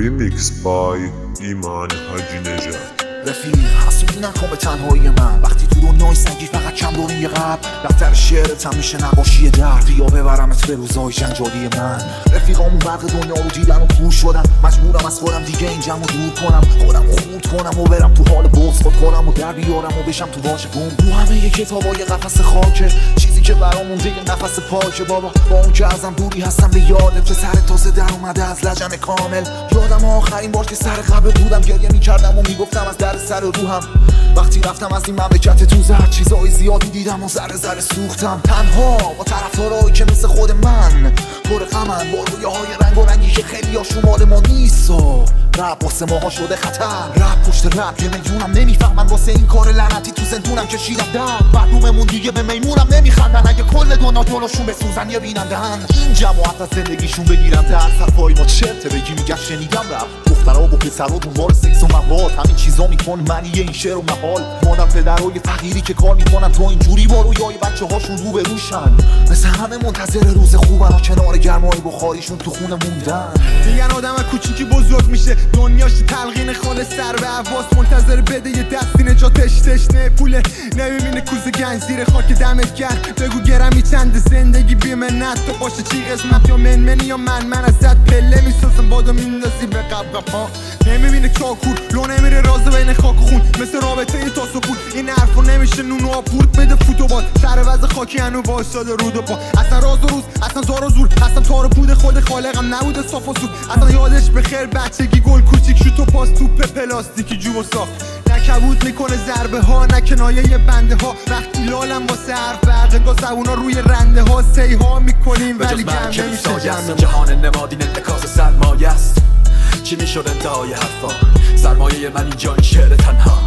Remix by ایمان حاجی نژاد. رفیق حسودی نکن به تنهایی من، وقتی تو دنیای سنگی فقط کم داریم قبل. دفتر شعرت هم میشه نقاشی درد، یا ببرمت به روزای جنجالی من. رفیقامون برق دنیا رو دیدن و کور شدن، مجبورم از خودم دیگه این جمع رو دور کنم، خودم رو خورد کنم و برم تو حال بغض خود کنم و در بیارم و بشم تو واژه گم. تو همه ی کتابای قفس خاکه، چیزی که برامون دیگه نفس پاکه. بابا با اون که ازم دوری هستم به یادت، که سر تازه در اومده از لجن کامل. یادم آخرین بار که سر قبر بودم گریه میکردم و میگفتم از در سر روحم. وقتی رفتم از این مملکت تو زرد، چیزای زیادی دیدم و ذره ذره سوختم. تنها با طرفدارایی که مثل خود من پر غمن، با رویاهای رنگ و رنگی که خیلی ها شمال ما نیست. و رپ واسه ماها شده خطر، رپ پشت رپ یه میلیونم نمیفهمن. واسه این کار لعنتی تو زندونم کشیدم درد، معلوممون دیگه به میمونم نمیخندن. اگه کل دنیا جلوشون بسوزن یه بینندن، این جماعت از زندگیشون بگیرن در حرفای ما چرته بگی میگم شنیدم رپ. دخترها و پسرها دنبال سکس و مواد، همین چیزا میکن معنی این شعر و محال. مادر پدرای فقیری که کار میکنن تا اینجوری با رویای بچه هاشون رو بروشن، مثل همه منتظر روز خوبن و کنار گرمای بخاریشون تو خونه موندن. میگن آدم کوچیکی بزرگ میشه، دنیاش تلقین خالص سر به حواس، منتظر بده یه دستی نجاتش تشنه پوله. نمیبینه کوزه گنج زیر خاک دمت گرم، بگو گرمی چند زندگی بی منت. تو باشه چی قسمت، یا منمنی یا من ازت پله میسازم بادو میندازی به قبقب ها. نمیبینه چاکور لو نمیره رازه بین خاک و خون، مثل رابطه ای تا سکون. این حرفو نمیشه نونو آپورت بده فوتوبال، سر وز خاکی هنو واساده رود و پا. اصلا راز و روز اصلا زار و زور، اصلا تار و پود خود خالقم نبوده صاف و سود. اصلا یادش بخیر بچگی گل کوچیک شو تو پاس توپ پلاستیکی جو و ساخت. نکبود میکنه ضربه ها، نه کنایه ی بنده ها. وقتی لالم واسه حرف برقه زبونا روی رنده ها سی ها میکنیم ولی کم نمیشه جمع. جهان نمادین انتکاس سرمایه است، چی میشد انتهای حرفا؟ سرمایه من اینجا این شعر تنها.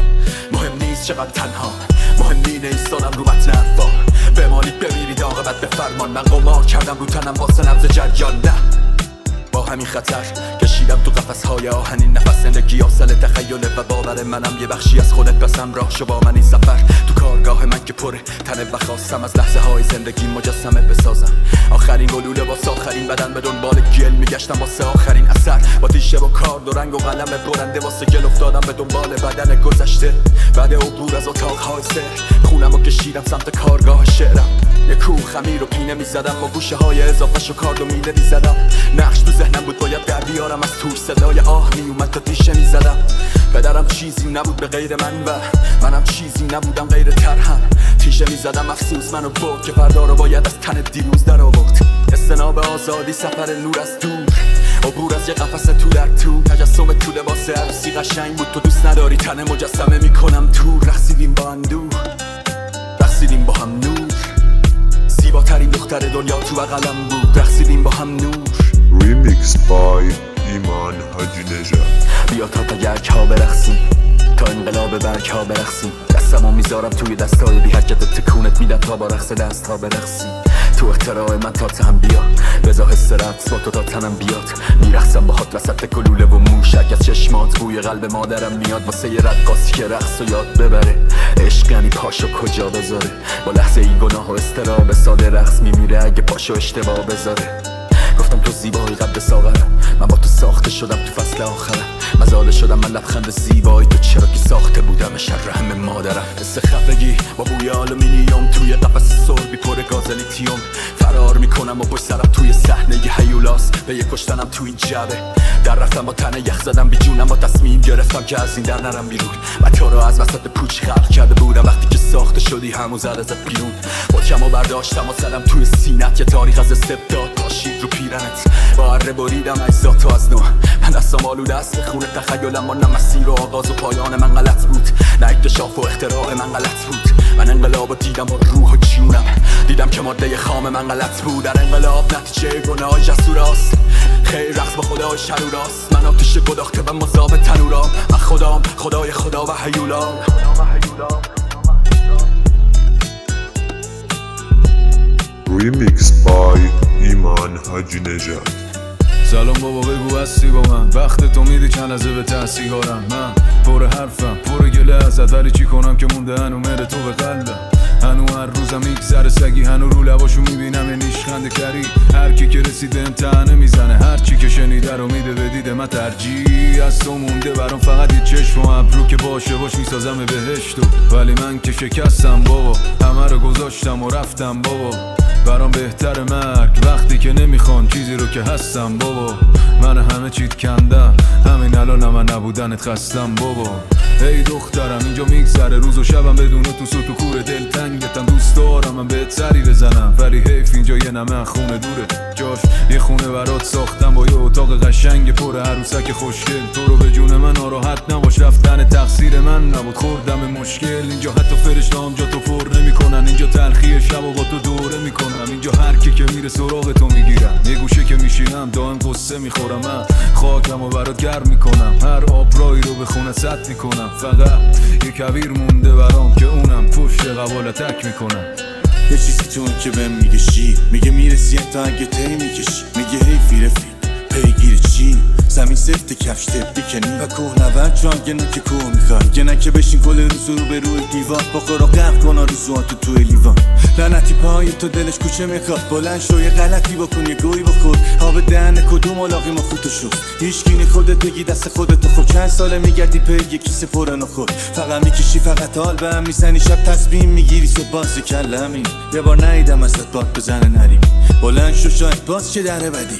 مهم نیست چقدر تنها، مهم نینه ایستادم رو متن حرفا. بمانید بمیرید عاقبت به فرمان، من قمار کردم رو تنم واسه نبض جریان. نه با همین خطر کشیدم تو قفس‌های آهنین نفس. زندگی حاصل تخیله و باور منم، یه بخشی از خودت پسم راه شو با من این سفر. تو کارگاه من که پره تنه و خواستم از لحظه های زندگی مجسمه بسازم. آخرین گلوله واسه آخرین بدن، به دنبال گل میگشتم واسه آخرین اثر. با تیشه و کارد و رنگ و قلم برنده واسه گل افتادم به دنبال بدن گذشته. بعد عبور از اتاق‌های سحر خونم و کشیدم سمت کارگاه شعرم. یه کوه خمیر و پینه میزدم و گوشه های اضافه شو کارد و میله میزدم. نقش تو ذهنم بود باید در بیارم از تور، صدای آه میومد تا تیشه میزدم. پدرم چیزی نبود به غیر من و منم چیزی نبودم غیر ترهم. تیشه میزدم افسوس منو برد که فردا رو باید از تن دیروز در آورد. استناب آزادی سفر نور از دور، عبور از یه قفس تو در تو. تجسم تو لباس عروسی قشنگ بود، تو دوست نداری تن مجسمه میکنم تو. رقصیدیم با اندوه، رقصیدیم با هم نور. زیباترین دختر دنیا تو بغلم بود، رقصیدیم با هم نور. Remix by ایمان حاجی نژاد. بیا تا تگرک ها برقصیم، تا انقلاب برگ ها برقصیم. دستمو میذارم توی دستای بی حجت، تکونت میدم تا با رقص دست ها برقصیم. تو اختراع من تا تهم بیا، بزا حس رقص با تو تا تنم بیاد. میرقصم باهات وسط گلوله و موشک، از چشمات بوی قلب مادرم میاد. واسه یه رقاصی که رقص و یاد ببره، عشق یعنی پاشو کجا بذاره. با لحظه ای گناه و استراب ساده رقص میمیره اگه پاشو اشتباه بذاره. گفتم تو زیبایی قد ساغرم، من با تو ساخته شدم تو فصل آخرم. مزاله شدم من لبخند زیبایی تو، چرا که ساخته بودم شر همه مادرم. حس خفگی با بوی آلومینیوم توی قفس سربی پر گاز لیتیوم. فرار میکنم و پشت سرم توی صحنه ی هیولاس، به یه کشتنم تو این جبه. در رفتم با تنه یخ زدم بی جونم، با تصمیم گرفتم که از این در نرم بیرون. من تو رو از وسط پوچ خلق کرده بودم، وقتی که ساخته شدی همون زد ازت بیرون. خودشم رو برداشتم و زدم توی سینت، یه تاریخ از استبداد پاشید رو پیرنت. با اره بریدم اجزاتو از نو، من دستم آلوده است به خون تخیلم. نه مسیر و آغاز و پایان من غلط بود، نه اکتشاف و اختراع من غلط بود. من انقلاب رو دیدم با روح و جونم، دیدم که ماده خام من غلط بود. در انقلاب نتیجه گناه جسور است، خیر رقص با خدای شروراست. من آتیش گداخته و مذاب تنورام، من خدام خدای خدا و هیولام. Remix by ایمان حاجی نژاد. سلام بابا بگو هستی با من، وقت تو میدی چند لحظه به تحصیحارم. من پر حرفم پر گله ازت، ولی چی کنم که مونده هنو مره تو به قلبم. هنو هر روزم میگذره سگی هنو رو لباشو میبینم یه نیشخنده کری هر کی که رسیده امتحانه میزنه هر چی که شنیده رو میده به دیده من ترجیح از تو مونده برام فقط یه چشم و ابرو که باشه باش میسازم بهشتو ولی من که شکستم بابا همه رو گذاشتم و رفتم بابا برام بهتر مرگ وقتی که نمیخوان چیزی رو که هستم بابا من همه چیت کندم همین الان من نبودنت خستم بابا ای دخترم اینجا میگذره روز و شبم بدون تو سوت و کور دل تنگتم دوست دارم من بهت سری بزنم ولی حیف اینجا یه نمه خونه دوره جاش یه خونه برات ساختم با یه اتاق قشنگ پر عروسک خوشگل تو رو به جون من ناراحت نباش رفتن تقصیر من نبود خوردم مشکل اینجا حتی فرشته‌ام جا تو پر نمیکنن اینجا تلخی شب و با تو دوره میکنم اینجا هر کی که میره سراغ تو میگیرم یه گوشه که میشینم دائم قصه میخورم من خاکم و برات گرم میکنم هر آبرایی رو به خونه سد میکنم فقط یه کویر مونده برام که اونم پشت قباله تک میکنم یه چیزی تو اون که بهم میگه شیر میگه میرسی تا اگه تی میکشی میگه هی رفیق پیگیر چی زمین سفت کفش تب بیکنی و کوه نورد چون گه که کوه میخوای گه که بشین کل روز رو به روی دیوان بخور و غرق کن آرزوهاتو توی لیوان لعنتی پای تو دلش کوچه میخواد بلند شو یه غلطی بکن یه گوی بخور آب دهن کدوم علاقی ما خودتو شد هیچگینی خودت بگی دست خودتو خود چند ساله میگردی پی یه کیسه پر نخور فقط میکشی فقط حال به هم میزنی شب تصمیم میگیری صبح باز کلمی یه بار نیدم ازت باد بزنه نری بلند شو شاید باز چه دره بدی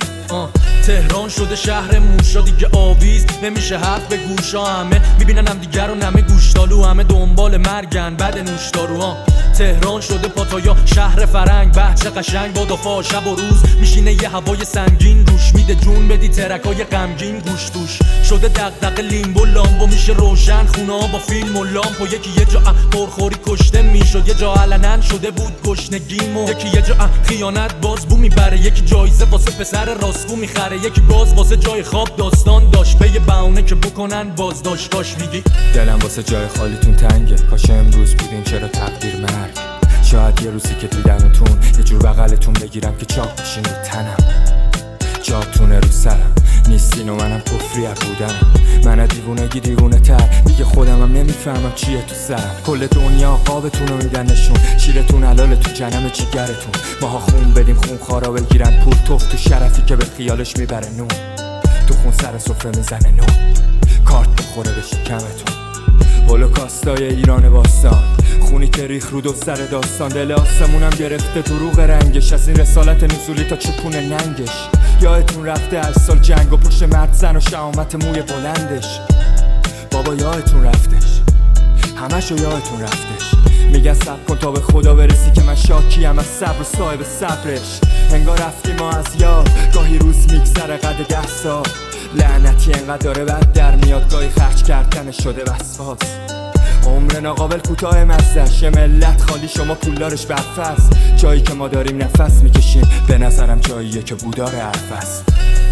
تهران شده شهر موشا دیگه آویز نمیشه حرف به گوشا همه میبینن هم دیگر و نمه گوشتالو همه دنبال مرگن بد نوشدارو تهران شده پاتایا شهر فرنگ بچه قشنگ با دفاع شب و روز میشینه یه هوای سنگین روش میده جون بدی ترکای غمگین گوش توش شده دغدغه لیمبو لامبو میشه روشن خونه ها با فیلم و لامپ و یکی یه جا پرخوری کشته میشد یه جا علنن شده بود گشنگیمو یکی یه جا خیانت باز بو میبره یکی جایزه واسه پسر راستگو میخره یکی باز واسه جای خواب داستان داشت به یه بهونه که بکنن بازداشتاش میگی دلم واسه جای خالیتون تنگه کاش امروز بودین چرا تقدیر مرگ شاید یه روزی که دیدمتون یه جور بغلتون بگیرم که چاق بشین رو تنم جاتونه رو سرم نیستین و منم کفری بودنم من دیوونگی دیوونه تر دیگه خودمم نمیفهمم چیه تو سرم کل دنیا قابتون رو میدن نشون شیرتون حلاله تو جنم جیگرتون ماها خون بدیم خون خارا بگیرن پول توف تو شرفی که به خیالش میبره نون تو خون سر سفره میزنه نون کارت بخوره به شکمتون هولوکاستای ایران باستان خونی که ریخ رو دو سر داستان دل آسمونم گرفته دروغ رنگش از این رسالت نزولی تا چپون ننگش یادتون رفته 8 سال جنگ و پشت مرد زن و شهامت موی بلندش بابا یادتون رفتش همشو یادتون رفتش میگن صبر کن تا به خدا برسی که من شاکیم از صبر و صاحب صبرش انگار رفتیم ما از یاد گاهی روز میگذره قد 10 سال لعنتی انقدر داره بد در میاد گاهی خرج کردن شده وسواس عمر ناقابل کوتاه مزدش ملت خالی شما پولدارش برفست جایی که ما داریم نفس میکشیم به نظرم جاییه که بودار حرف است